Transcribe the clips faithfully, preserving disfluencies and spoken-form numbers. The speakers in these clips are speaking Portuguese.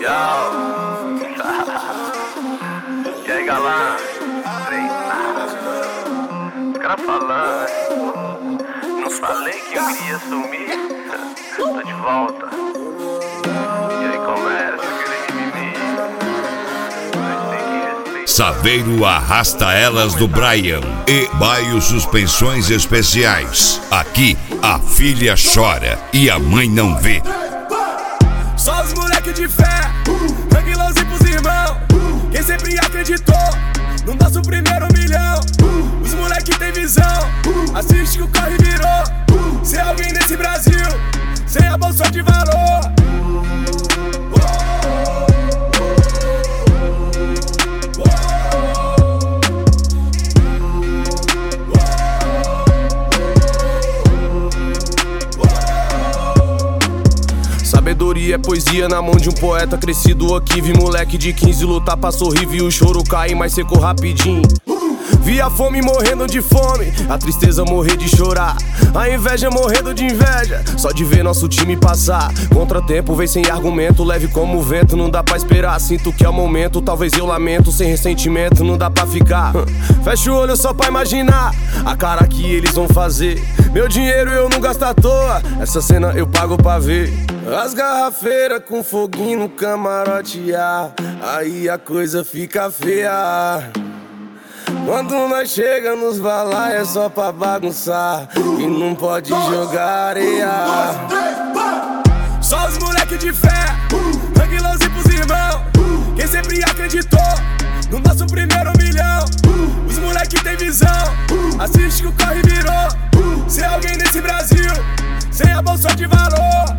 Yo. E aí, galã? Treinar. Os caras falando. Não falei que eu iria sumir? Tô de volta. E aí começa aquele mimimi. Saveiro arrasta elas do Brian e Baio Suspensões Especiais. Aqui a filha chora e a mãe não vê. Só os moleque de fé, tranquilãozinho pros irmãos. Quem sempre acreditou no nosso primeiro milhão. Os moleque tem visão, assiste que o corre virou. Se alguém nesse Brasil sem a bolsa de valor. Sabedoria é poesia na mão de um poeta crescido aqui. Vi moleque de quinze lutar pra sorrir, vi o choro cair, mas secou rapidinho. Vi a fome morrendo de fome, a tristeza morrer de chorar, a inveja morrendo de inveja, só de ver nosso time passar. Contratempo vem sem argumento, leve como o vento, não dá pra esperar. Sinto que é o momento, talvez eu lamento, sem ressentimento, não dá pra ficar. Fecha o olho só pra imaginar a cara que eles vão fazer. Meu dinheiro eu não gasto à toa, essa cena eu pago pra ver. As garrafeiras com foguinho no camarote, ah, aí a coisa fica feia. Quando nós chega nos balai é só pra bagunçar e não pode jogar areia. Só os moleque de fé, tranquilãozinho pros irmãos. Quem sempre acreditou no nosso primeiro milhão. Os moleque tem visão, assiste que o corre virou. Se alguém nesse Brasil sem a bolsa de valor.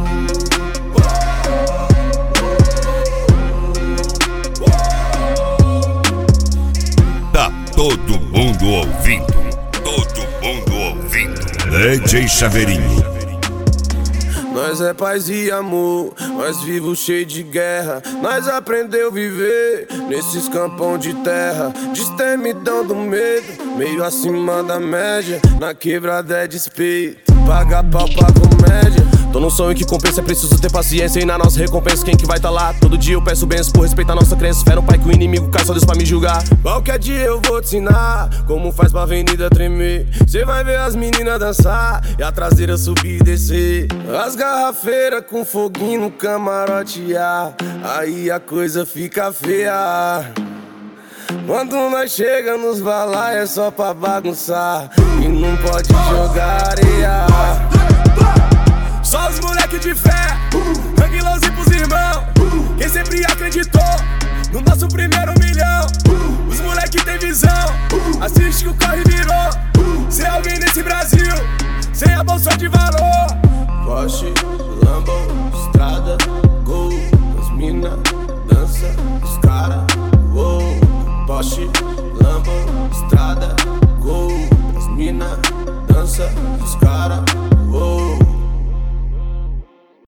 Todo mundo ouvindo, todo mundo ouvindo. D J Saveirinho. Nós é paz e amor, nós vivos cheio de guerra. Nós aprendeu viver nesses campão de terra. Destemidão do medo, meio acima da média. Na quebrada é despeito, paga pau pra comédia. Tô num sonho que compensa, é preciso ter paciência. E na nossa recompensa quem que vai tá lá? Todo dia eu peço bênçãos por respeitar nossa crença. Fé no pai que o inimigo cai, só Deus pra me julgar. Qualquer dia eu vou te ensinar como faz pra avenida tremer. Cê vai ver as meninas dançar e a traseira subir e descer. As garrafeiras com foguinho no camarote, ah, aí a coisa fica feia. Quando nós chega nos balai é só pra bagunçar e não pode jogar areia. Só os moleque de fé, tranquilãozinho pros irmãos. Quem sempre acreditou no nosso primeiro milhão. Os moleque tem visão, assiste que o corre virou. Se alguém nesse Brasil sem a bolsa de valor. Porsche.